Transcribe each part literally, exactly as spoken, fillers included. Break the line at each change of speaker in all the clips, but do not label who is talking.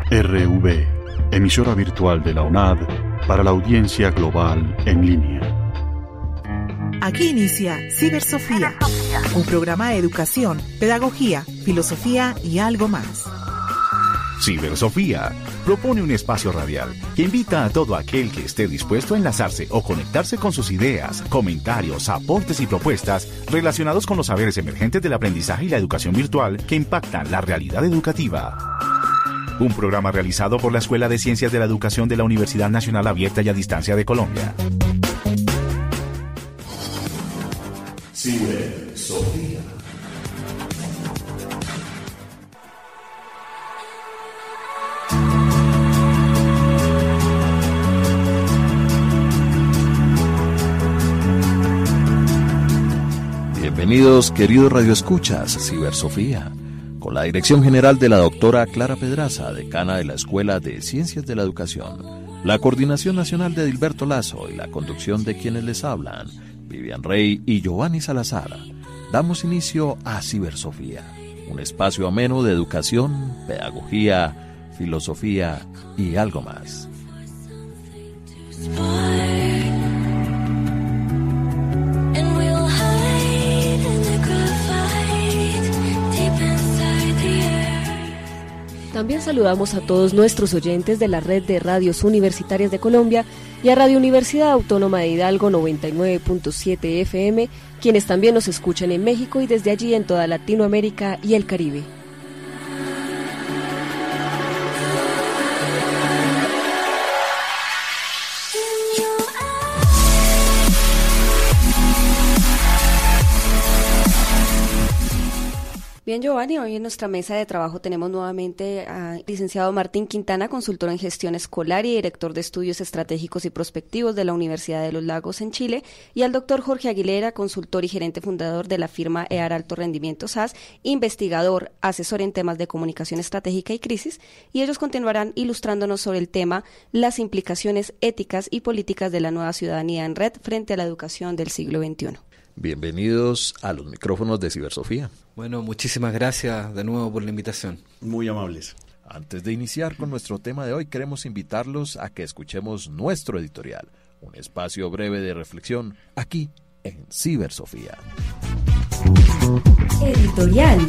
R V, emisora virtual de la U N A D para la audiencia global en línea.
Aquí inicia Cibersofía, un programa de educación, pedagogía, filosofía y algo más.
Cibersofía propone un espacio radial que invita a todo aquel que esté dispuesto a enlazarse o conectarse con sus ideas, comentarios, aportes y propuestas relacionados con los saberes emergentes del aprendizaje y la educación virtual que impactan la realidad educativa. Un programa realizado por la Escuela de Ciencias de la Educación de la Universidad Nacional Abierta y a Distancia de Colombia.
Cibersofía.
Bienvenidos, queridos radioescuchas, Cibersofía, con la dirección general de la doctora Clara Pedraza, decana de la Escuela de Ciencias de la Educación, la coordinación nacional de Edilberto Lazo y la conducción de quienes les hablan, Vivian Rey y Giovanni Salazar. Damos inicio a Cibersofía, un espacio ameno de educación, pedagogía, filosofía y algo más.
También saludamos a todos nuestros oyentes de la red de radios universitarias de Colombia y a Radio Universidad Autónoma de Hidalgo noventa y nueve punto siete F M, quienes también nos escuchan en México y desde allí en toda Latinoamérica y el Caribe. Bien, Giovanni, hoy en nuestra mesa de trabajo tenemos nuevamente al licenciado Martín Quintana, consultor en gestión escolar y director de estudios estratégicos y prospectivos de la Universidad de los Lagos en Chile, y al doctor Jorge Aguilera, consultor y gerente fundador de la firma E A R Alto Rendimiento S A S, investigador, asesor en temas de comunicación estratégica y crisis, y ellos continuarán ilustrándonos sobre el tema las implicaciones éticas y políticas de la nueva ciudadanía en red frente a la educación del siglo veintiuno.
Bienvenidos a los micrófonos de Cibersofía.
Bueno, muchísimas gracias de nuevo por la invitación.
Muy amables.
Antes de iniciar con nuestro tema de hoy, queremos invitarlos a que escuchemos nuestro editorial, un espacio breve de reflexión aquí en Cibersofía.
Editorial.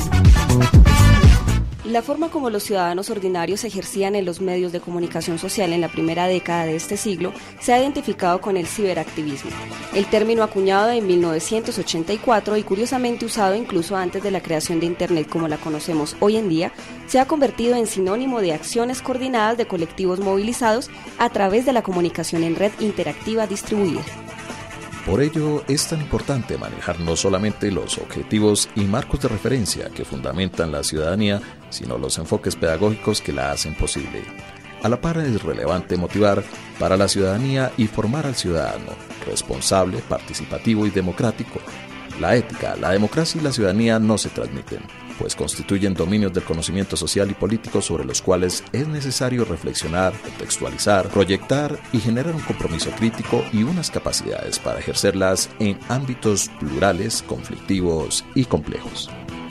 La forma como los ciudadanos ordinarios ejercían en los medios de comunicación social en la primera década de este siglo se ha identificado con el ciberactivismo. El término acuñado en mil novecientos ochenta y cuatro y curiosamente usado incluso antes de la creación de Internet como la conocemos hoy en día, se ha convertido en sinónimo de acciones coordinadas de colectivos movilizados a través de la comunicación en red interactiva distribuida.
Por ello, es tan importante manejar no solamente los objetivos y marcos de referencia que fundamentan la ciudadanía, sino los enfoques pedagógicos que la hacen posible. A la par es relevante motivar para la ciudadanía y formar al ciudadano responsable, participativo y democrático. La ética, la democracia y la ciudadanía no se transmiten, pues constituyen dominios del conocimiento social y político sobre los cuales es necesario reflexionar, contextualizar, proyectar y generar un compromiso crítico y unas capacidades para ejercerlas en ámbitos plurales, conflictivos y complejos.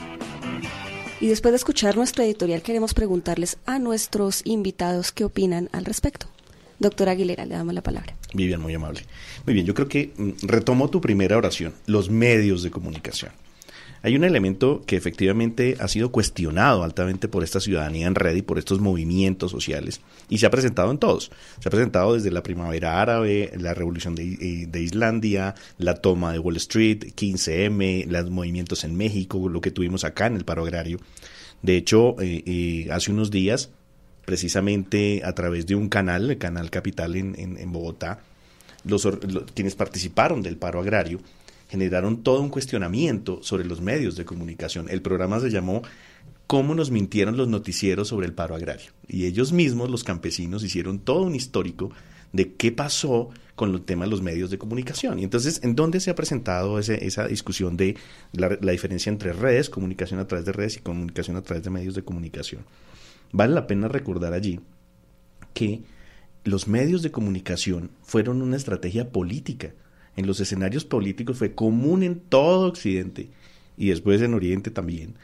Y después de escuchar nuestro editorial, queremos preguntarles a nuestros invitados qué opinan al respecto. Doctora Aguilera, le damos la palabra.
Vivian, muy amable. Muy bien, yo creo que mm, retomo tu primera oración, los medios de comunicación. Hay un elemento que efectivamente ha sido cuestionado altamente por esta ciudadanía en red y por estos movimientos sociales, y se ha presentado en todos. Se ha presentado desde la primavera árabe, la revolución de, de Islandia, la toma de Wall Street, quince eme, los movimientos en México, lo que tuvimos acá en el paro agrario. De hecho, eh, eh, hace unos días, precisamente a través de un canal, el Canal Capital en, en, en Bogotá, los, los, quienes participaron del paro agrario generaron todo un cuestionamiento sobre los medios de comunicación. El programa se llamó ¿Cómo nos mintieron los noticieros sobre el paro agrario? Y ellos mismos, los campesinos, hicieron todo un histórico de qué pasó con el tema de los medios de comunicación. Y entonces, ¿en dónde se ha presentado ese, esa discusión de la, la diferencia entre redes, comunicación a través de redes y comunicación a través de medios de comunicación? Vale la pena recordar allí que los medios de comunicación fueron una estrategia política. En los escenarios políticos fue común en todo Occidente y después en Oriente también,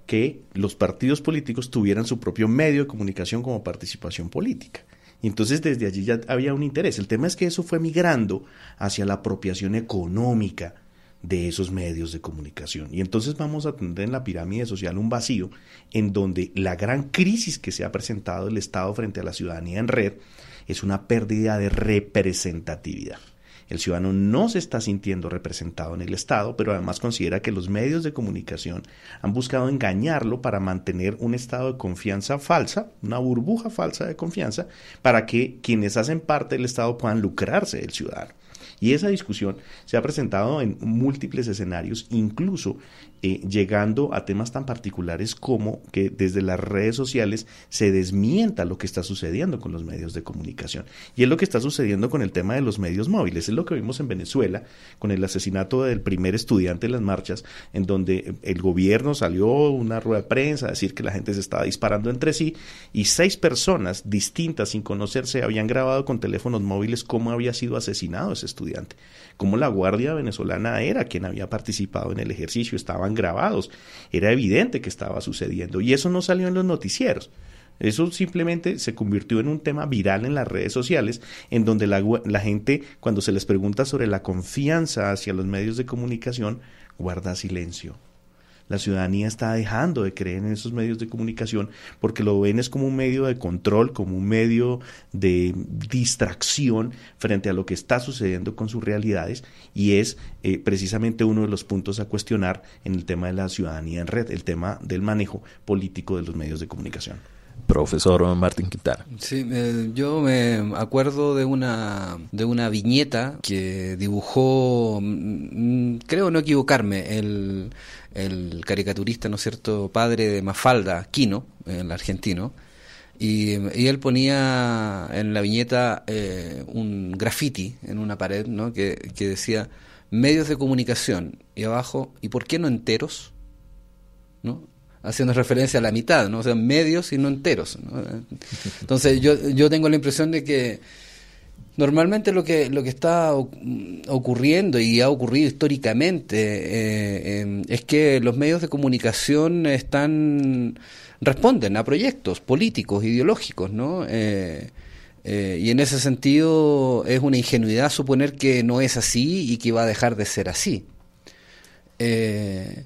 que los partidos políticos tuvieran su propio medio de comunicación como participación política. Y entonces desde allí ya había un interés. El tema es que eso fue migrando hacia la apropiación económica de esos medios de comunicación. Y entonces vamos a tener en la pirámide social un vacío en donde la gran crisis que se ha presentado el Estado frente a la ciudadanía en red es una pérdida de representatividad. El ciudadano no se está sintiendo representado en el Estado, pero además considera que los medios de comunicación han buscado engañarlo para mantener un estado de confianza falsa, una burbuja falsa de confianza, para que quienes hacen parte del Estado puedan lucrarse del ciudadano. Y esa discusión se ha presentado en múltiples escenarios, incluso eh, llegando a temas tan particulares como que desde las redes sociales se desmienta lo que está sucediendo con los medios de comunicación. Y es lo que está sucediendo con el tema de los medios móviles. Es lo que vimos en Venezuela con el asesinato del primer estudiante en las marchas, en donde el gobierno salió a una rueda de prensa a decir que la gente se estaba disparando entre sí y seis personas distintas sin conocerse habían grabado con teléfonos móviles cómo había sido asesinado ese estudiante. Como la Guardia Venezolana era quien había participado en el ejercicio, estaban grabados, era evidente que estaba sucediendo y eso no salió en los noticieros. Eso simplemente se convirtió en un tema viral en las redes sociales, en donde la, la gente, cuando se les pregunta sobre la confianza hacia los medios de comunicación, guarda silencio. La ciudadanía está dejando de creer en esos medios de comunicación porque lo ven es como un medio de control, como un medio de distracción frente a lo que está sucediendo con sus realidades y es eh, precisamente uno de los puntos a cuestionar en el tema de la ciudadanía en red, el tema del manejo político de los medios de comunicación.
Profesor Martín Quintana.
Sí, eh, yo me acuerdo de una de una viñeta que dibujó, mm, creo no equivocarme, el, el caricaturista, ¿no es cierto?, padre de Mafalda, Quino, el argentino, y, y él ponía en la viñeta eh, un graffiti en una pared, ¿no?, que, que decía medios de comunicación, y abajo, ¿y por qué no enteros?, ¿no?, haciendo referencia a la mitad, ¿no? O sea, medios y no enteros, ¿no? Entonces yo yo tengo la impresión de que normalmente lo que lo que está ocurriendo y ha ocurrido históricamente eh, eh, es que los medios de comunicación están responden a proyectos políticos, ideológicos, ¿no? Eh, eh, y en ese sentido es una ingenuidad suponer que no es así y que va a dejar de ser así. Eh,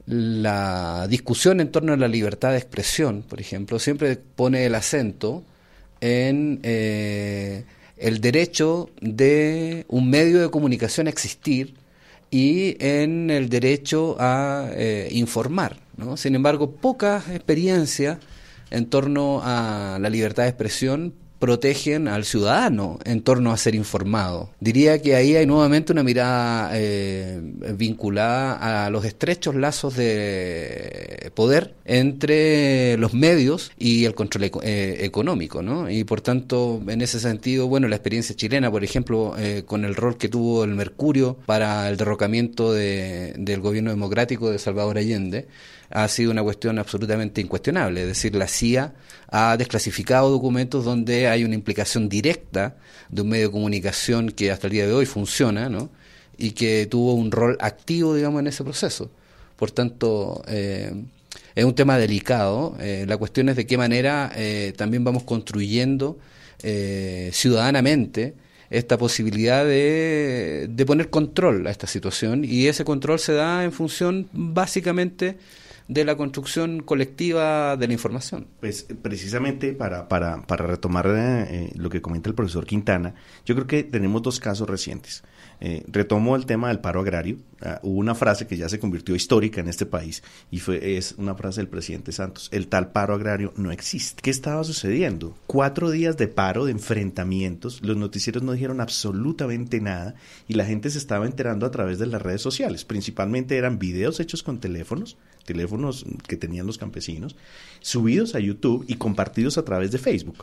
La discusión en torno a la libertad de expresión, por ejemplo, siempre pone el acento en eh, el derecho de un medio de comunicación a existir y en el derecho a eh, informar, ¿no? Sin embargo, poca experiencia en torno a la libertad de expresión protegen al ciudadano en torno a ser informado. Diría que ahí hay nuevamente una mirada eh, vinculada a los estrechos lazos de poder entre los medios y el control eco- eh, económico, ¿no? Y por tanto, en ese sentido, bueno, la experiencia chilena, por ejemplo, eh, con el rol que tuvo el Mercurio para el derrocamiento de, del gobierno democrático de Salvador Allende, ha sido una cuestión absolutamente incuestionable. Es decir, la C I A ha desclasificado documentos donde hay una implicación directa de un medio de comunicación que hasta el día de hoy funciona, ¿no?, y que tuvo un rol activo, digamos, en ese proceso. Por tanto, eh, es un tema delicado. Eh, la cuestión es de qué manera eh, también vamos construyendo eh, ciudadanamente esta posibilidad de, de poner control a esta situación, y ese control se da en función básicamente de la construcción colectiva de la información.
Pues precisamente para, para, para retomar eh, lo que comenta el profesor Quintana, yo creo que tenemos dos casos recientes. Eh, retomo el tema del paro agrario. Uh, hubo una frase que ya se convirtió histórica en este país y fue es una frase del presidente Santos: el tal paro agrario no existe. ¿Qué estaba sucediendo? Cuatro días de paro, de enfrentamientos, los noticieros no dijeron absolutamente nada y la gente se estaba enterando a través de las redes sociales. Principalmente eran videos hechos con teléfonos, teléfonos que tenían los campesinos, subidos a YouTube y compartidos a través de Facebook.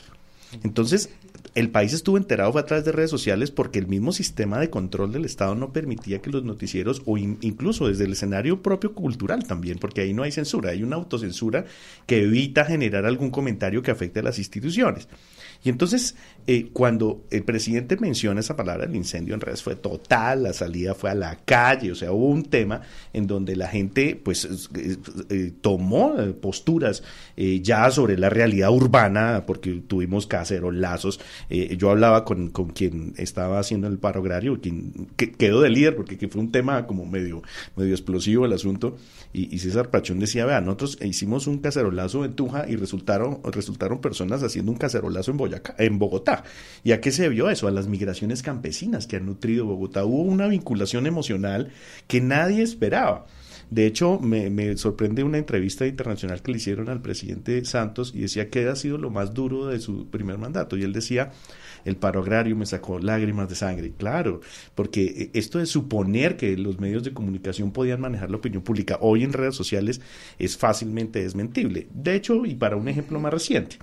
Entonces, el país estuvo enterado fue a través de redes sociales porque el mismo sistema de control del Estado no permitía que los noticieros, o in, incluso desde el escenario propio cultural también, porque ahí no hay censura, hay una autocensura que evita generar algún comentario que afecte a las instituciones. Y entonces, eh, cuando el presidente menciona esa palabra, el incendio en redes fue total, la salida fue a la calle, o sea, hubo un tema en donde la gente pues eh, eh, tomó posturas eh, ya sobre la realidad urbana, porque tuvimos cacerolazos. Eh, yo hablaba con, con quien estaba haciendo el paro agrario, quien que, quedó de líder, porque que fue un tema como medio, medio explosivo el asunto, y, y César Pachón decía, vea, nosotros hicimos un cacerolazo en Tunja y resultaron, resultaron personas haciendo un cacerolazo en Boyacá, en Bogotá. ¿Y a qué se debió eso? A las migraciones campesinas que han nutrido Bogotá. Hubo una vinculación emocional que nadie esperaba. De hecho, me, me sorprende una entrevista internacional que le hicieron al presidente Santos y decía que ha sido lo más duro de su primer mandato. Y él decía, el paro agrario me sacó lágrimas de sangre. Claro, porque esto de suponer que los medios de comunicación podían manejar la opinión pública hoy en redes sociales es fácilmente desmentible. De hecho, y para un ejemplo más reciente,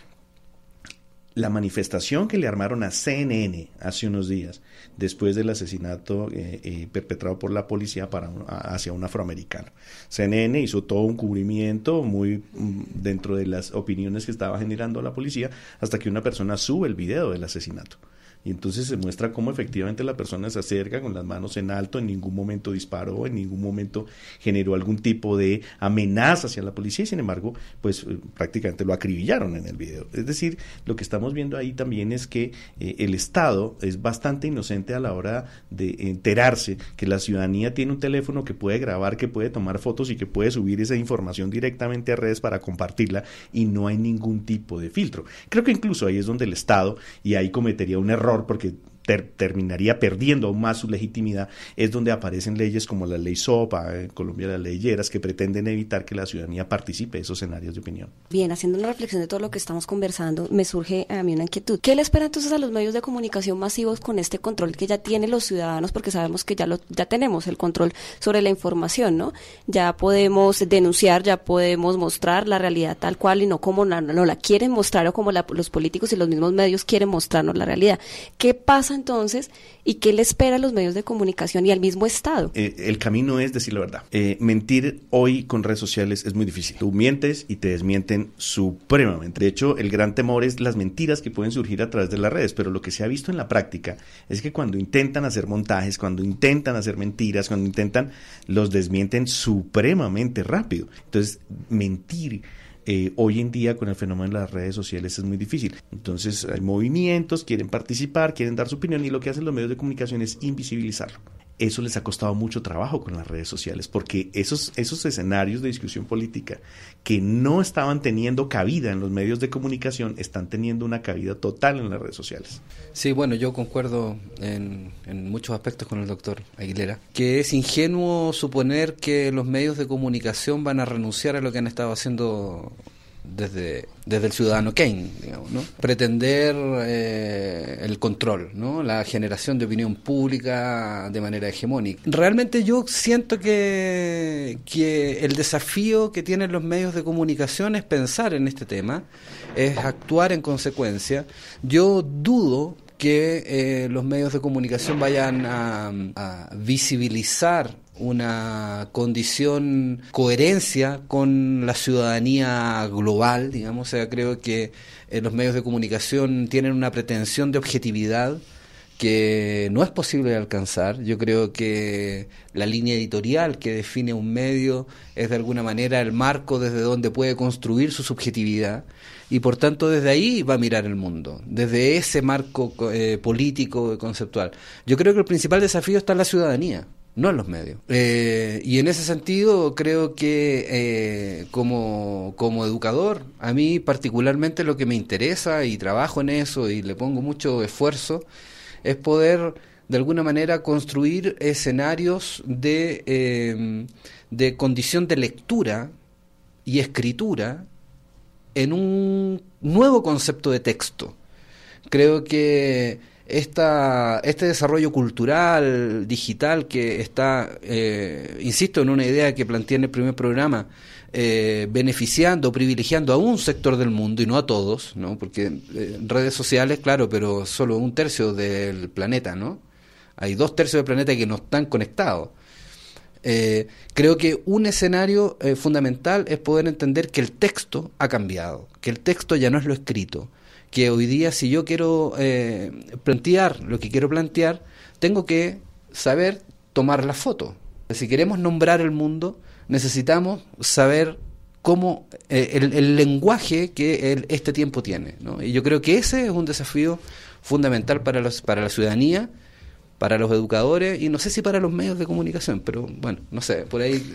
la manifestación que le armaron a C N N hace unos días, después del asesinato eh, eh, perpetrado por la policía para un, a, hacia un afroamericano. C N N hizo todo un cubrimiento muy mm, dentro de las opiniones que estaba generando la policía, hasta que una persona sube el video del asesinato. Y entonces se muestra cómo efectivamente la persona se acerca con las manos en alto, en ningún momento disparó, en ningún momento generó algún tipo de amenaza hacia la policía y sin embargo, pues prácticamente lo acribillaron en el video. Es decir, lo que estamos viendo ahí también es que eh, el Estado es bastante inocente a la hora de enterarse que la ciudadanía tiene un teléfono que puede grabar, que puede tomar fotos y que puede subir esa información directamente a redes para compartirla y no hay ningún tipo de filtro. Creo que incluso ahí es donde el Estado, y ahí cometería un error, porque ter, terminaría perdiendo aún más su legitimidad, es donde aparecen leyes como la ley SOPA, en Colombia la ley Lleras, que pretenden evitar que la ciudadanía participe de esos escenarios de opinión.
Bien, haciendo una reflexión de todo lo que estamos conversando, me surge a mí una inquietud. ¿Qué le espera entonces a los medios de comunicación masivos con este control que ya tienen los ciudadanos? Porque sabemos que ya lo, ya tenemos el control sobre la información, ¿no? Ya podemos denunciar, ya podemos mostrar la realidad tal cual y no como no, no la quieren mostrar o como la, los políticos y los mismos medios quieren mostrarnos la realidad. ¿Qué pasa entonces y qué le espera a los medios de comunicación y al mismo Estado?
Eh, el camino es decir la verdad. Eh, mentir hoy con redes sociales es muy difícil. Tú mientes y te desmienten supremamente. De hecho, el gran temor es las mentiras que pueden surgir a través de las redes, pero lo que se ha visto en la práctica es que cuando intentan hacer montajes, cuando intentan hacer mentiras, cuando intentan, los desmienten supremamente rápido. Entonces, mentir Eh, hoy en día con el fenómeno de las redes sociales es muy difícil. Entonces hay movimientos, quieren participar, quieren dar su opinión y lo que hacen los medios de comunicación es invisibilizarlo. Eso les ha costado mucho trabajo con las redes sociales porque esos, esos escenarios de discusión política que no estaban teniendo cabida en los medios de comunicación están teniendo una cabida total en las redes sociales.
Sí, bueno, yo concuerdo en, en muchos aspectos con el doctor Aguilera, que es ingenuo suponer que los medios de comunicación van a renunciar a lo que han estado haciendo desde desde el ciudadano Kane, digamos, ¿no? Pretender eh, el control, ¿no? La generación de opinión pública de manera hegemónica. Realmente yo siento que, que el desafío que tienen los medios de comunicación es pensar en este tema, es actuar en consecuencia. Yo dudo que eh, los medios de comunicación vayan a, a visibilizar una condición coherencia con la ciudadanía global, digamos. O sea, creo que eh, los medios de comunicación tienen una pretensión de objetividad que no es posible de alcanzar. Yo creo que la línea editorial que define un medio es de alguna manera el marco desde donde puede construir su subjetividad y por tanto desde ahí va a mirar el mundo, desde ese marco eh, político y conceptual. Yo creo que el principal desafío está en la ciudadanía, no en los medios. Eh, y en ese sentido creo que eh, como, como educador, a mí particularmente lo que me interesa y trabajo en eso y le pongo mucho esfuerzo es poder de alguna manera construir escenarios de, eh, de condición de lectura y escritura en un nuevo concepto de texto. Creo que esta, este desarrollo cultural, digital, que está, eh, insisto, en una idea que planteé en el primer programa, eh, beneficiando o privilegiando a un sector del mundo y no a todos, ¿no? Porque eh, redes sociales, claro, pero solo un tercio del planeta, ¿no? Hay dos tercios del planeta que no están conectados. Eh, creo que un escenario eh, fundamental es poder entender que el texto ha cambiado, que el texto ya no es lo escrito, que hoy día si yo quiero eh, plantear lo que quiero plantear, tengo que saber tomar la foto. Si queremos nombrar el mundo, necesitamos saber cómo eh, el, el lenguaje que el, este tiempo tiene, ¿no? Y yo creo que ese es un desafío fundamental para los, para la ciudadanía, para los educadores y no sé si para los medios de comunicación, pero bueno, no sé, por ahí...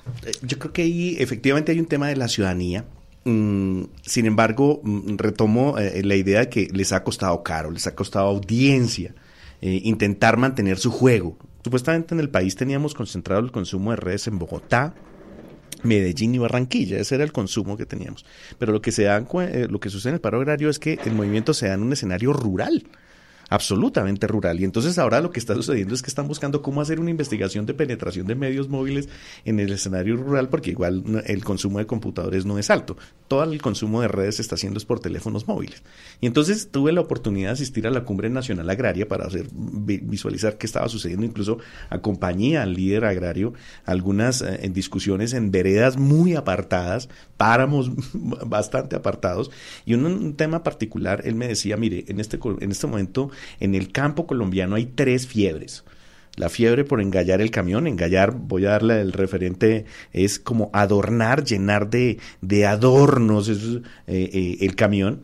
Yo creo que ahí efectivamente hay un tema de la ciudadanía. Mm, sin embargo, mm, retomo eh, la idea de que les ha costado caro, les ha costado audiencia, eh, intentar mantener su juego. Supuestamente en el país teníamos concentrado el consumo de redes en Bogotá, Medellín y Barranquilla, ese era el consumo que teníamos. Pero lo que se da, eh, lo que sucede en el paro agrario es que el movimiento se da en un escenario rural, absolutamente rural, y entonces ahora lo que está sucediendo es que están buscando cómo hacer una investigación de penetración de medios móviles en el escenario rural, porque igual el consumo de computadores no es alto, todo el consumo de redes se está haciendo es por teléfonos móviles, y entonces tuve la oportunidad de asistir a la Cumbre Nacional Agraria para hacer visualizar qué estaba sucediendo, incluso acompañé al líder agrario algunas eh, en discusiones en veredas muy apartadas, páramos bastante apartados, y un, un tema particular, él me decía, mire, en este, en este momento en el campo colombiano hay tres fiebres. La fiebre por engallar el camión, engallar, voy a darle el referente, es como adornar, llenar de, de adornos es, eh, eh, el camión,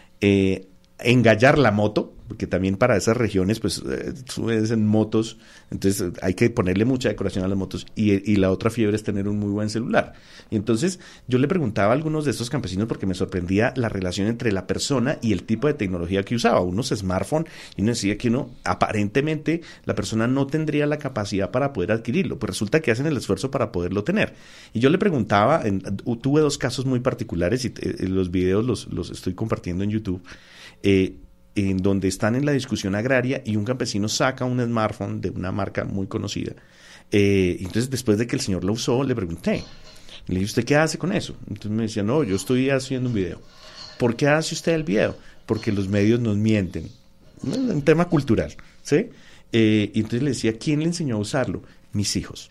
eh, engallar la moto, porque también para esas regiones pues eh, subes en motos, entonces hay que ponerle mucha decoración a las motos, y, y la otra fiebre es tener un muy buen celular. Y entonces yo le preguntaba a algunos de estos campesinos porque me sorprendía la relación entre la persona y el tipo de tecnología que usaba, unos smartphone, y uno decía que uno aparentemente la persona no tendría la capacidad para poder adquirirlo, pues resulta que hacen el esfuerzo para poderlo tener. Y yo le preguntaba, en, tuve dos casos muy particulares y eh, los videos los, los estoy compartiendo en YouTube, eh, en donde están en la discusión agraria y un campesino saca un smartphone de una marca muy conocida. Eh, entonces, después de que el señor lo usó, le pregunté, le dije, ¿usted qué hace con eso? Entonces me decía, no, yo estoy haciendo un video. ¿Por qué hace usted el video? Porque los medios nos mienten. Es un tema cultural, ¿sí? Eh, y entonces le decía, ¿quién le enseñó a usarlo? Mis hijos.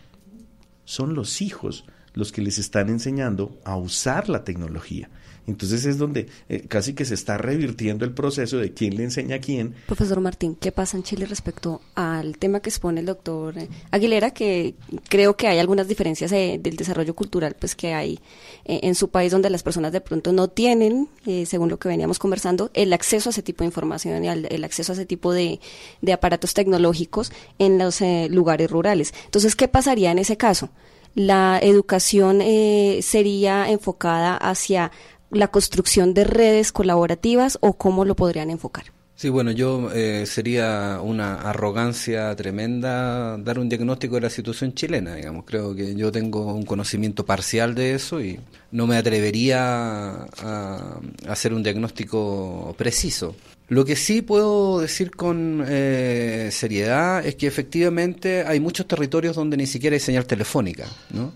Son los hijos los que les están enseñando a usar la tecnología. Entonces es donde eh, casi que se está revirtiendo el proceso de quién le enseña a quién.
Profesor Martín, ¿qué pasa en Chile respecto al tema que expone el doctor Aguilera? Que creo que hay algunas diferencias eh, del desarrollo cultural pues que hay eh, en su país, donde las personas de pronto no tienen, eh, según lo que veníamos conversando, el acceso a ese tipo de información y el, el acceso a ese tipo de, de aparatos tecnológicos en los eh, lugares rurales. Entonces, ¿qué pasaría en ese caso? ¿La educación eh, sería enfocada hacia la construcción de redes colaborativas o cómo lo podrían enfocar?
Sí, bueno, yo eh, sería una arrogancia tremenda dar un diagnóstico de la situación chilena, digamos. Creo que yo tengo un conocimiento parcial de eso y no me atrevería a, a hacer un diagnóstico preciso. Lo que sí puedo decir con eh, seriedad es que efectivamente hay muchos territorios donde ni siquiera hay señal telefónica, ¿no?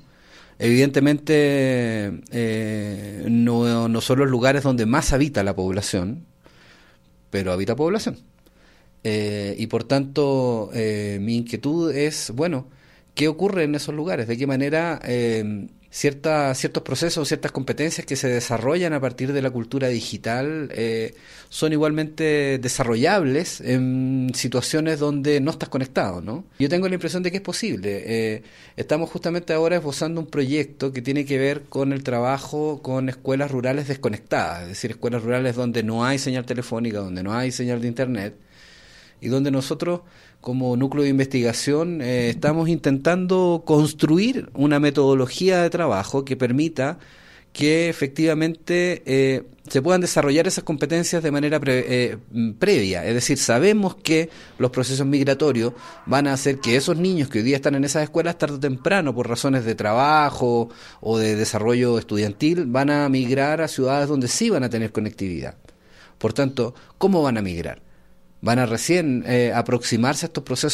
Evidentemente eh, no, no son los lugares donde más habita la población, pero habita población. Eh, y por tanto, eh, mi inquietud es, bueno, ¿qué ocurre en esos lugares? ¿De qué manera eh, cierta, ciertos procesos, ciertas competencias que se desarrollan a partir de la cultura digital eh, son igualmente desarrollables en situaciones donde no estás conectado, ¿no? Yo tengo la impresión de que es posible. Eh, estamos justamente ahora esbozando un proyecto que tiene que ver con el trabajo con escuelas rurales desconectadas, es decir, escuelas rurales donde no hay señal telefónica, donde no hay señal de internet, y donde nosotros como núcleo de investigación eh, estamos intentando construir una metodología de trabajo que permita que efectivamente eh, se puedan desarrollar esas competencias de manera pre, eh, previa. Es decir, sabemos que los procesos migratorios van a hacer que esos niños que hoy día están en esas escuelas tarde o temprano, por razones de trabajo o de desarrollo estudiantil, van a migrar a ciudades donde sí van a tener conectividad. Por tanto, ¿cómo van a migrar? Van a recién eh, aproximarse a estos procesos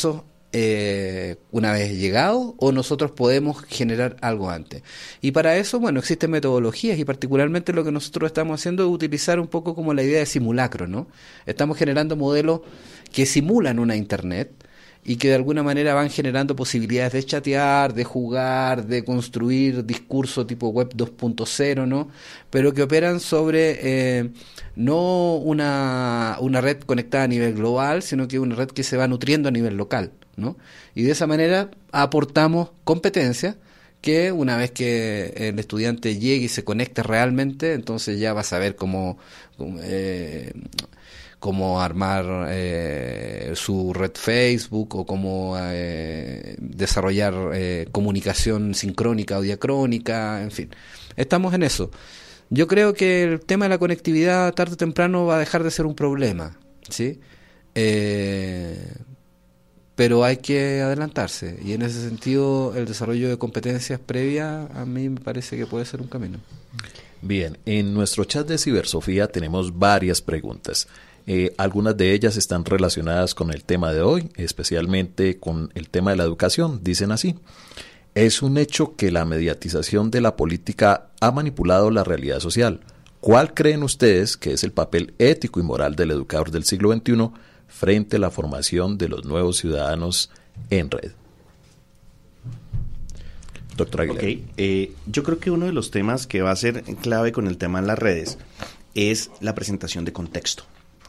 eh, una vez llegado, o nosotros podemos generar algo antes. Y para eso, bueno, existen metodologías, y particularmente lo que nosotros estamos haciendo es utilizar un poco como la idea de simulacro, ¿no? Estamos generando modelos que simulan una Internet y que de alguna manera van generando posibilidades de chatear, de jugar, de construir discurso tipo web dos punto cero, ¿no? Pero que operan sobre eh, no una, una red conectada a nivel global, sino que una red que se va nutriendo a nivel local, ¿no? Y de esa manera aportamos competencias que una vez que el estudiante llegue y se conecte realmente, entonces ya va a saber cómo... cómo eh, cómo armar eh, su red Facebook, o cómo eh, desarrollar eh, comunicación sincrónica o diacrónica, en fin. Estamos en eso. Yo creo que el tema de la conectividad tarde o temprano va a dejar de ser un problema, ¿sí? Eh, pero hay que adelantarse, y en ese sentido el desarrollo de competencias previas a mí me parece que puede ser un camino.
Bien, en nuestro chat de Cibersofía tenemos varias preguntas. Eh, algunas de ellas están relacionadas con el tema de hoy, especialmente con el tema de la educación. Dicen así: es un hecho que la mediatización de la política ha manipulado la realidad social. ¿Cuál creen ustedes que es el papel ético y moral del educador del siglo veintiuno frente a la formación de los nuevos ciudadanos en red? Doctor Aguilar.
Okay. Eh, yo creo que uno de los temas que va a ser clave con el tema de las redes es la presentación de contexto.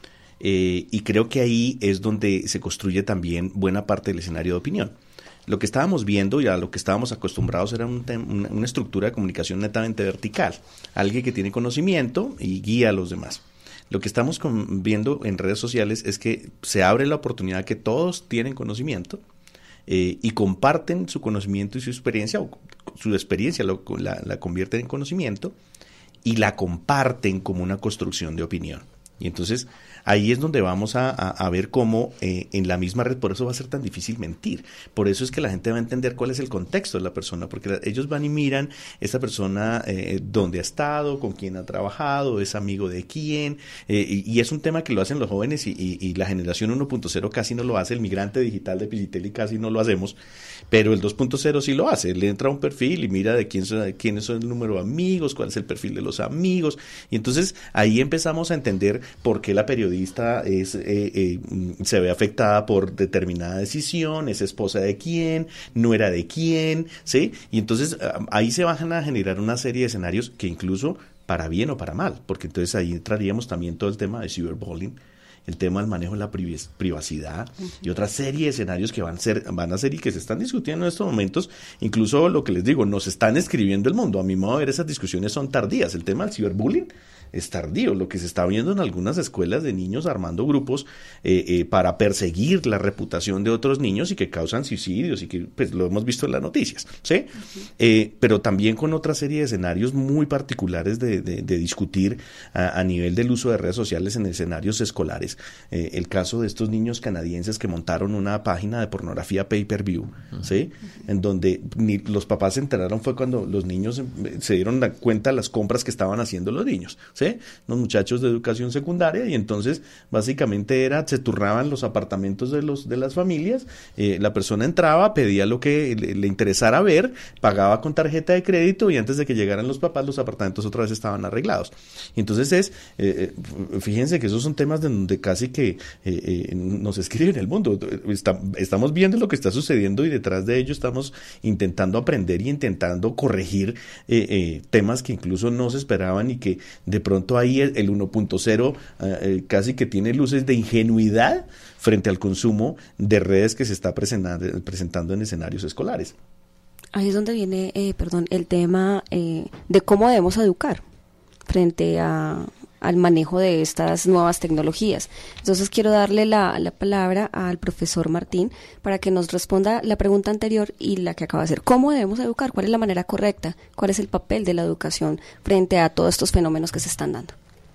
Eh, y creo que ahí es donde se construye también buena parte del escenario de opinión. Lo que estábamos viendo y a lo que estábamos acostumbrados era un tem- una, una estructura de comunicación netamente vertical. Alguien que tiene conocimiento y guía a los demás. Lo que estamos con, viendo en redes sociales es que se abre la oportunidad que todos tienen conocimiento eh, y comparten su conocimiento y su experiencia, o su experiencia lo, la, la convierten en conocimiento y la comparten como una construcción de opinión. Y entonces ahí es donde vamos a, a, a ver cómo eh, en la misma red, por eso va a ser tan difícil mentir. Por eso es que la gente va a entender cuál es el contexto de la persona, porque la, ellos van y miran esta persona eh, dónde ha estado, con quién ha trabajado, es amigo de quién, eh, y, y es un tema que lo hacen los jóvenes y, y, y la generación uno punto cero casi no lo hace, el migrante digital de Pilitelli casi no lo hacemos, pero el dos punto cero sí lo hace. Le entra a un perfil y mira de quién son, quiénes son el número de amigos, cuál es el perfil de los amigos, y entonces ahí empezamos a entender por qué la periodista es, eh, eh, se ve afectada por determinada decisión, es esposa de quién, no era de quién, ¿sí? Y entonces ahí se van a generar una serie de escenarios que incluso para bien o para mal, porque entonces ahí entraríamos también todo el tema de cyberbullying, el tema del manejo de la privacidad y otra serie de escenarios que van a ser, van a ser y que se están discutiendo en estos momentos. Incluso lo que les digo, nos están escribiendo el mundo. A mi modo de ver, esas discusiones son tardías. El tema del ciberbullying es tardío. Lo que se está viendo en algunas escuelas de niños armando grupos eh, eh, para perseguir la reputación de otros niños y que causan suicidios y que pues lo hemos visto en las noticias, ¿sí? Uh-huh. Eh, pero también con otra serie de escenarios muy particulares de, de, de discutir a, a nivel del uso de redes sociales en escenarios escolares. Eh, el caso de estos niños canadienses que montaron una página de pornografía pay-per-view, uh-huh. ¿sí? En donde ni los papás se enteraron fue cuando los niños se dieron cuenta de las compras que estaban haciendo los niños, ¿sí? Los muchachos de educación secundaria, y entonces básicamente era, se turnaban los apartamentos de los de las familias, eh, la persona entraba, pedía lo que le, le interesara ver, pagaba con tarjeta de crédito y antes de que llegaran los papás los apartamentos otra vez estaban arreglados. Y entonces es, eh, fíjense que esos son temas de donde casi que eh, eh, nos escriben el mundo. Está, estamos viendo lo que está sucediendo y detrás de ello estamos intentando aprender y intentando corregir eh, eh, temas que incluso no se esperaban y que de pronto ahí el, el uno punto cero eh, casi que tiene luces de ingenuidad frente al consumo de redes que se está presentando, presentando en escenarios escolares.
Ahí es donde viene, eh, perdón, el tema eh, de cómo debemos educar frente a al manejo de estas nuevas tecnologías. Entonces quiero darle la, la palabra al profesor Martín para que nos responda la pregunta anterior y la que acaba de hacer. ¿Cómo debemos educar? ¿Cuál es la manera correcta? ¿Cuál es el papel de la educación frente a todos estos fenómenos que se están dando?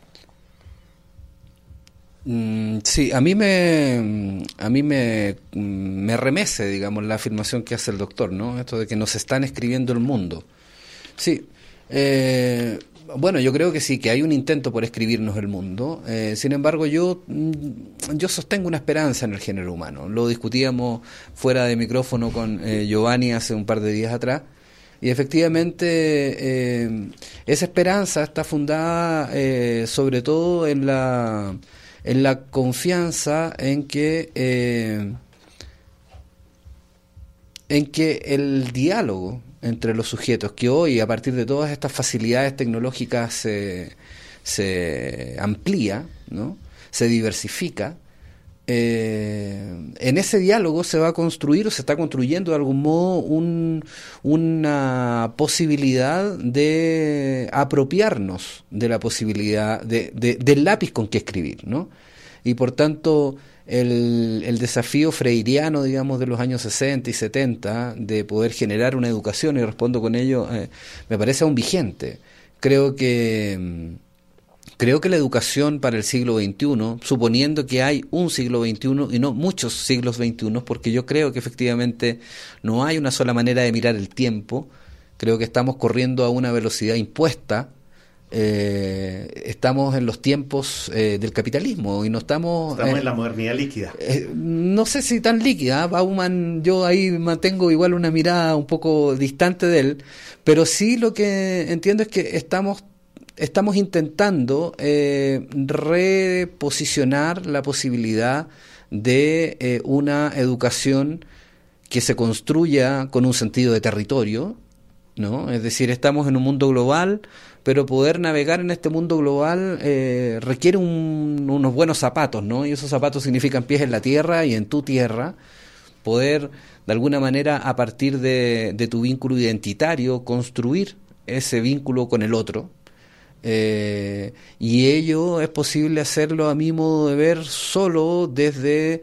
Mm, sí, a mí me a mí me, me remece, digamos, la afirmación que hace el doctor, ¿no? Esto de que nos están escribiendo el mundo. Sí, eh, Bueno, yo creo que sí, que hay un intento por escribirnos el mundo. Eh, sin embargo, yo, yo sostengo una esperanza en el género humano. Lo discutíamos fuera de micrófono con eh, Giovanni hace un par de días atrás. Y efectivamente, eh, esa esperanza está fundada eh, sobre todo en la, en la confianza en que, eh, en que el diálogo entre los sujetos, que hoy a partir de todas estas facilidades tecnológicas se, se amplía, ¿no? Se diversifica, eh, en ese diálogo se va a construir o se está construyendo de algún modo un, una posibilidad de apropiarnos de la posibilidad de, de, del lápiz con que escribir, ¿no? Y por tanto El, el desafío freiriano, digamos, de los años sesenta y setenta, de poder generar una educación, y respondo con ello, eh, me parece aún vigente. Creo que creo que la educación para el siglo veintiuno, suponiendo que hay un siglo veintiuno y no muchos siglos veintiuno, porque yo creo que efectivamente no hay una sola manera de mirar el tiempo, creo que estamos corriendo a una velocidad impuesta. Eh, estamos en los tiempos eh, del capitalismo y no estamos...
Estamos
eh,
en la modernidad líquida.
Eh, no sé si tan líquida, Bauman, yo ahí mantengo igual una mirada un poco distante de él, pero sí lo que entiendo es que estamos, estamos intentando eh, reposicionar la posibilidad de eh, una educación que se construya con un sentido de territorio, ¿no? Es decir, estamos en un mundo global, pero poder navegar en este mundo global eh, requiere un, unos buenos zapatos, ¿no? Y esos zapatos significan pies en la tierra y en tu tierra, poder de alguna manera a partir de, de tu vínculo identitario construir ese vínculo con el otro, eh, y ello es posible hacerlo a mi modo de ver solo desde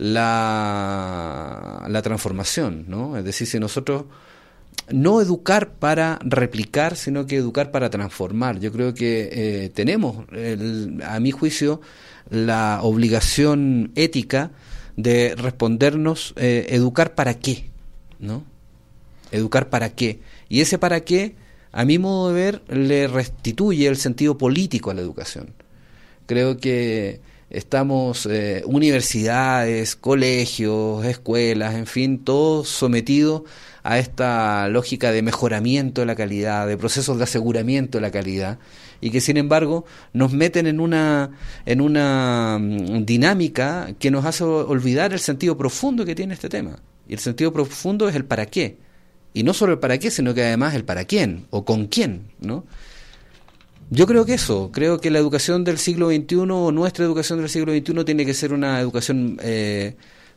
la, la transformación, ¿no? Es decir, si nosotros no educar para replicar, sino que educar para transformar. Yo creo que eh, tenemos, el, a mi juicio, la obligación ética de respondernos, eh, educar para qué, ¿no? Educar para qué. Y ese para qué, a mi modo de ver, le restituye el sentido político a la educación. Creo que estamos, eh, universidades, colegios, escuelas, en fin, todos sometidos a esta lógica de mejoramiento de la calidad, de procesos de aseguramiento de la calidad, y que sin embargo nos meten en una en una dinámica que nos hace olvidar el sentido profundo que tiene este tema. Y el sentido profundo es el para qué, y no solo el para qué, sino que además el para quién o con quién, ¿no? Yo creo que eso, creo que la educación del siglo veintiuno, o nuestra educación del siglo veintiuno, tiene que ser una educación eh,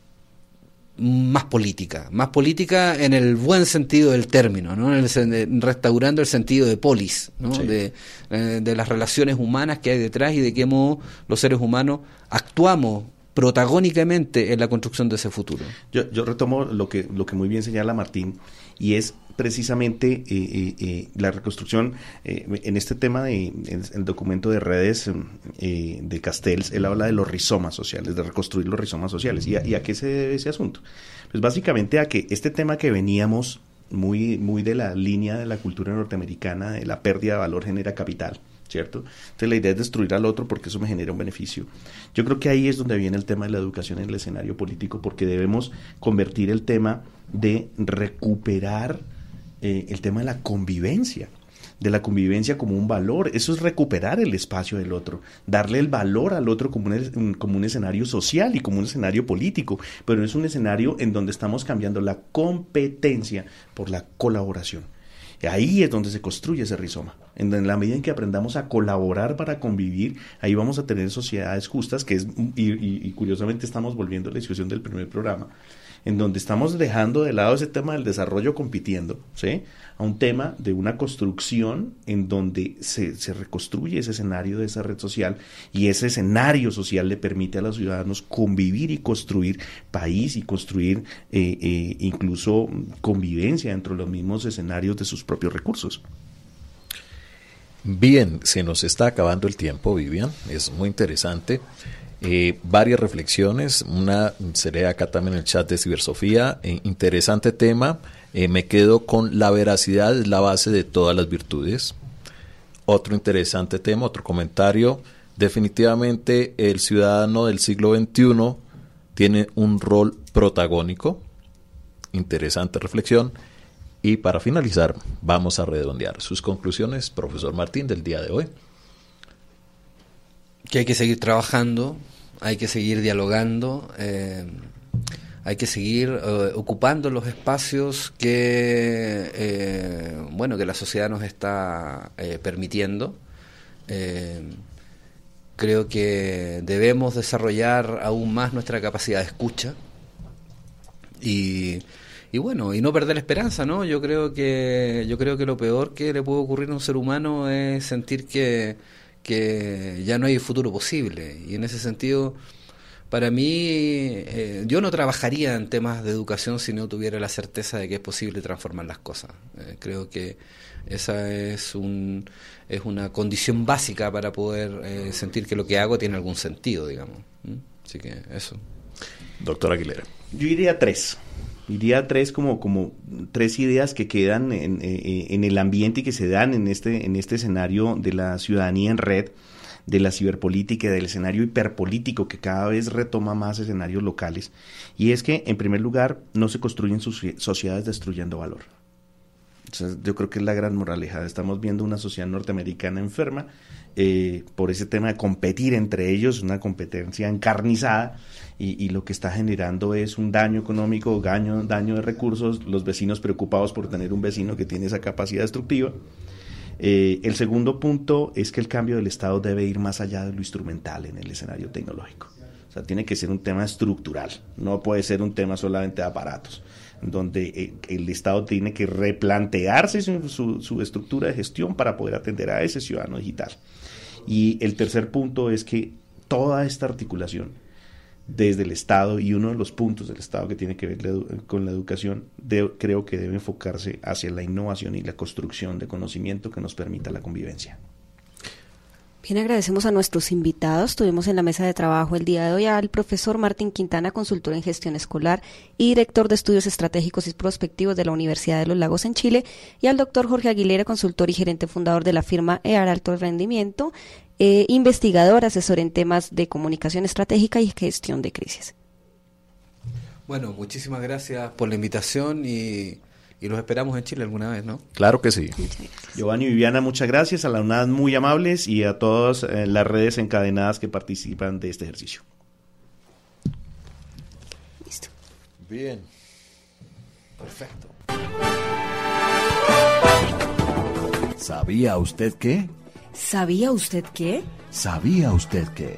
más política, más política en el buen sentido del término, ¿no? En el, restaurando el sentido de polis, ¿no? Sí. de, de las relaciones humanas que hay detrás y de qué modo los seres humanos actuamos protagónicamente en la construcción de ese futuro.
Yo, yo retomo lo que, lo que muy bien señala Martín, y es precisamente eh, eh, eh, la reconstrucción eh, en este tema de en el documento de redes eh, de Castells. Él habla de los rizomas sociales, de reconstruir los rizomas sociales. ¿Y a, y a qué se debe ese asunto? Pues básicamente a que este tema que veníamos muy, muy de la línea de la cultura norteamericana, de la pérdida de valor genera capital, ¿cierto? Entonces la idea es destruir al otro porque eso me genera un beneficio. Yo creo que ahí es donde viene el tema de la educación en el escenario político, porque debemos convertir el tema de recuperar eh, el tema de la convivencia, de la convivencia como un valor. Eso es recuperar el espacio del otro, darle el valor al otro como un, como un escenario social y como un escenario político, pero es un escenario en donde estamos cambiando la competencia por la colaboración. Ahí es donde se construye ese rizoma. En la medida en que aprendamos a colaborar para convivir, ahí vamos a tener sociedades justas, que es y, y, y curiosamente estamos volviendo a la discusión del primer programa, en donde estamos dejando de lado ese tema del desarrollo compitiendo, ¿sí?, a un tema de una construcción en donde se, se reconstruye ese escenario de esa red social, y ese escenario social le permite a los ciudadanos convivir y construir país y construir eh, eh, incluso convivencia dentro de los mismos escenarios de sus propios recursos.
Bien, se nos está acabando el tiempo, Vivian, es muy interesante. Eh, varias reflexiones, una se lee acá también en el chat de Cibersofía, eh, interesante tema, eh, me quedo con la veracidad es la base de todas las virtudes. Otro interesante tema, otro comentario. Definitivamente el ciudadano del siglo veintiuno tiene un rol protagónico. Interesante reflexión. Y para finalizar, vamos a redondear sus conclusiones, profesor Martín, del día de hoy.
Que hay que seguir trabajando, hay que seguir dialogando, eh, hay que seguir eh, ocupando los espacios que eh, bueno que la sociedad nos está eh, permitiendo. Eh, creo que debemos desarrollar aún más nuestra capacidad de escucha y Y bueno, y no perder la esperanza, ¿no? Yo creo que yo creo que lo peor que le puede ocurrir a un ser humano es sentir que, que ya no hay futuro posible. Y en ese sentido, para mí, eh, yo no trabajaría en temas de educación si no tuviera la certeza de que es posible transformar las cosas. Eh, creo que esa es un es una condición básica para poder eh, sentir que lo que hago tiene algún sentido, digamos. ¿Mm? Así que eso.
Doctor Aguilera.
Yo iría tres. Iría tres como, como tres ideas que quedan en, en, en el ambiente y que se dan en este, en este escenario de la ciudadanía en red, de la ciberpolítica y del escenario hiperpolítico que cada vez retoma más escenarios locales. Y es que, en primer lugar, no se construyen sociedades destruyendo valor. Entonces, yo creo que es la gran moraleja. Estamos viendo una sociedad norteamericana enferma eh, por ese tema de competir entre ellos, una competencia encarnizada. Y, y lo que está generando es un daño económico, daño, daño de recursos, los vecinos preocupados por tener un vecino que tiene esa capacidad destructiva. Eh, el segundo punto es que el cambio del Estado debe ir más allá de lo instrumental en el escenario tecnológico. O sea, tiene que ser un tema estructural, no puede ser un tema solamente de aparatos, donde eh, el Estado tiene que replantearse su, su, su estructura de gestión para poder atender a ese ciudadano digital. Y el tercer punto es que toda esta articulación desde el Estado, y uno de los puntos del Estado que tiene que ver con la educación, de, creo que debe enfocarse hacia la innovación y la construcción de conocimiento que nos permita la convivencia.
Bien, agradecemos a nuestros invitados. Tuvimos en la mesa de trabajo el día de hoy al profesor Martín Quintana, consultor en gestión escolar y director de estudios estratégicos y prospectivos de la Universidad de los Lagos en Chile, y al doctor Jorge Aguilera, consultor y gerente fundador de la firma E A R Alto Rendimiento, eh, investigador, asesor en temas de comunicación estratégica y gestión de crisis.
Bueno, muchísimas gracias por la invitación y... Y los esperamos en Chile alguna vez, ¿no?
Claro que sí.
Giovanni y Viviana, muchas gracias. A la UNAD, muy amables, y a todas eh, las redes encadenadas que participan de este ejercicio.
Listo.
Bien. Perfecto.
¿Sabía usted qué?
¿Sabía usted qué?
¿Sabía usted qué?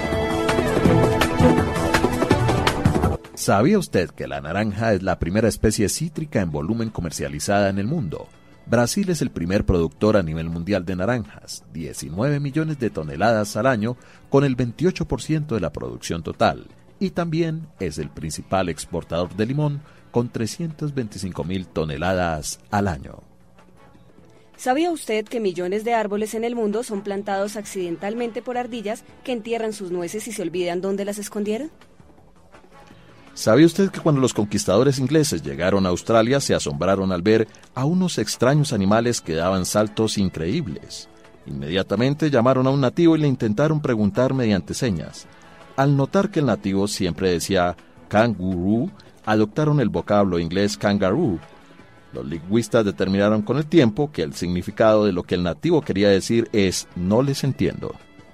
¿Sabía usted que la naranja es la primera especie cítrica en volumen comercializada en el mundo? Brasil es el primer productor a nivel mundial de naranjas, diecinueve millones de toneladas al año, con el veintiocho por ciento de la producción total, y también es el principal exportador de limón, con trescientas veinticinco mil toneladas al año.
¿Sabía usted que millones de árboles en el mundo son plantados accidentalmente por ardillas que entierran sus nueces y se olvidan dónde las escondieron?
¿Sabía usted que cuando los conquistadores ingleses llegaron a Australia se asombraron al ver a unos extraños animales que daban saltos increíbles? Inmediatamente llamaron a un nativo y le intentaron preguntar mediante señas. Al notar que el nativo siempre decía kangaroo, adoptaron el vocablo inglés kangaroo. Los lingüistas determinaron con el tiempo que el significado de lo que el nativo quería decir es no les entiendo.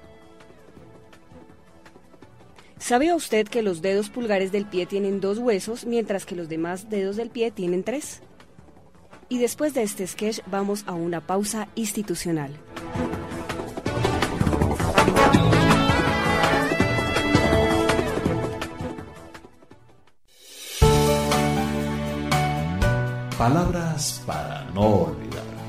¿Sabía usted que los dedos pulgares del pie tienen dos huesos, mientras que los demás dedos del pie tienen tres? Y después de este sketch vamos a una pausa institucional.
Palabras para no olvidar.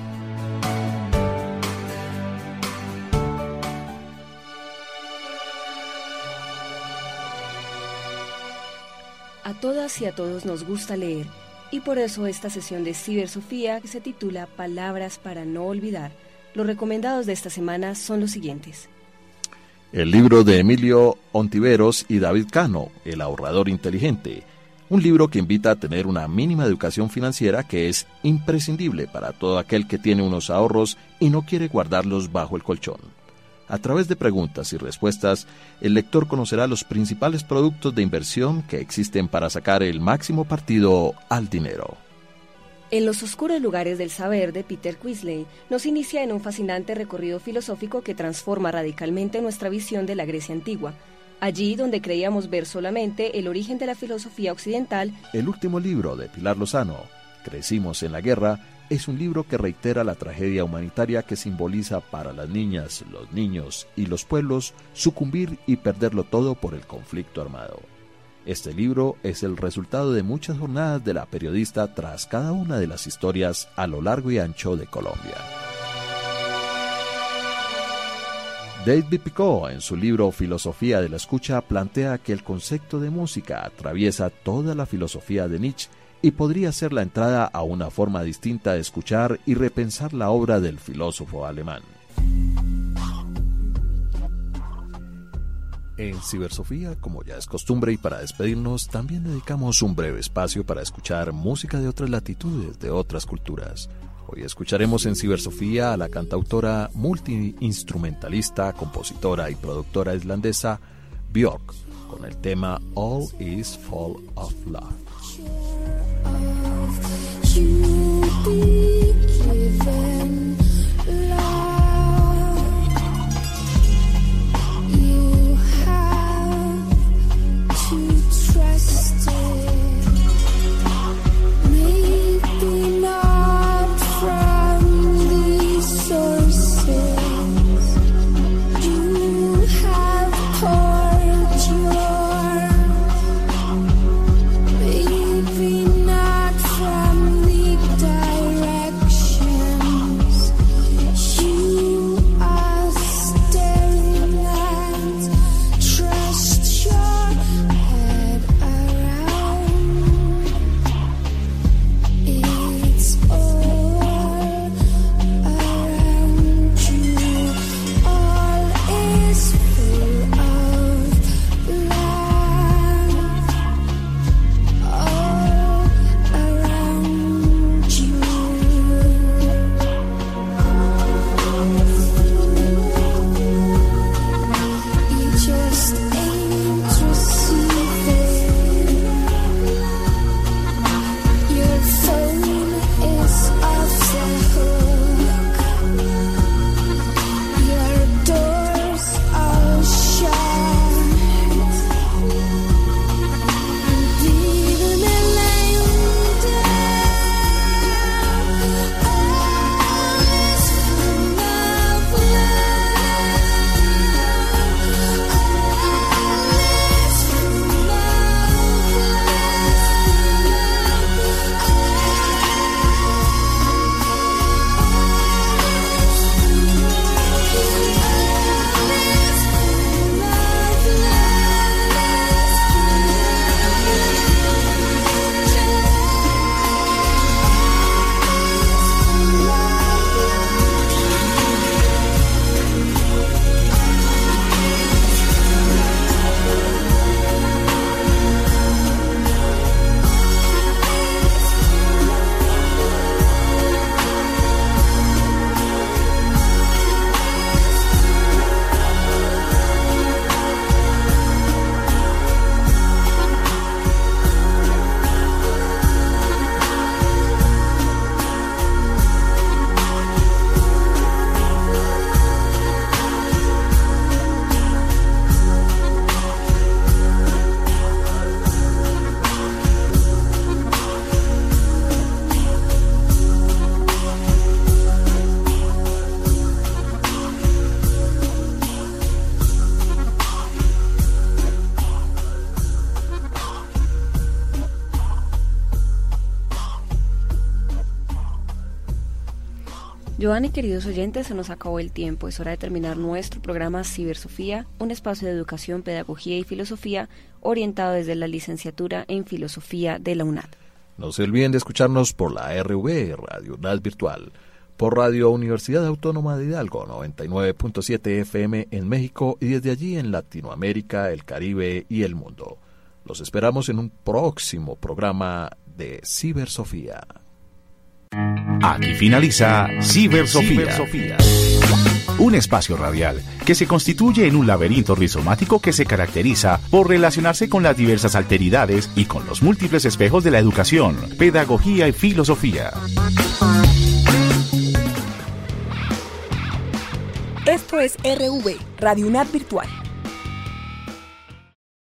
A todas y a todos nos gusta leer, y por eso esta sesión de Cibersofía que se titula Palabras para no olvidar. Los recomendados de esta semana son los siguientes.
El libro de Emilio Ontiveros y David Cano, El ahorrador inteligente. Un libro que invita a tener una mínima educación financiera que es imprescindible para todo aquel que tiene unos ahorros y no quiere guardarlos bajo el colchón. A través de preguntas y respuestas, el lector conocerá los principales productos de inversión que existen para sacar el máximo partido al dinero.
En los oscuros lugares del saber de Peter Quisley nos inicia en un fascinante recorrido filosófico que transforma radicalmente nuestra visión de la Grecia antigua. Allí donde creíamos ver solamente el origen de la filosofía occidental.
El último libro de Pilar Lozano, Crecimos en la Guerra, es un libro que reitera la tragedia humanitaria que simboliza para las niñas, los niños y los pueblos sucumbir y perderlo todo por el conflicto armado. Este libro es el resultado de muchas jornadas de la periodista tras cada una de las historias a lo largo y ancho de Colombia. David Picot, en su libro Filosofía de la Escucha, plantea que el concepto de música atraviesa toda la filosofía de Nietzsche y podría ser la entrada a una forma distinta de escuchar y repensar la obra del filósofo alemán. En Cibersofía, como ya es costumbre y para despedirnos, también dedicamos un breve espacio para escuchar música de otras latitudes, de otras culturas. Hoy escucharemos en Cibersofía a la cantautora, multiinstrumentalista, compositora y productora islandesa Björk, con el tema All is Full of Love.
Joan y queridos oyentes, se nos acabó el tiempo. Es hora de terminar nuestro programa Cibersofía, un espacio de educación, pedagogía y filosofía orientado desde la licenciatura en Filosofía de la UNAD.
No se olviden de escucharnos por la R V, Radio UNAD Virtual, por Radio Universidad Autónoma de Hidalgo, noventa y nueve punto siete F M en México y desde allí en Latinoamérica, el Caribe y el mundo. Los esperamos en un próximo programa de Cibersofía.
Aquí finaliza Cibersofía. Cibersofía. Un espacio radial que se constituye en un laberinto rizomático que se caracteriza por relacionarse con las diversas alteridades y con los múltiples espejos de la educación, pedagogía y filosofía.
Esto es R V, Radio UNAD Virtual.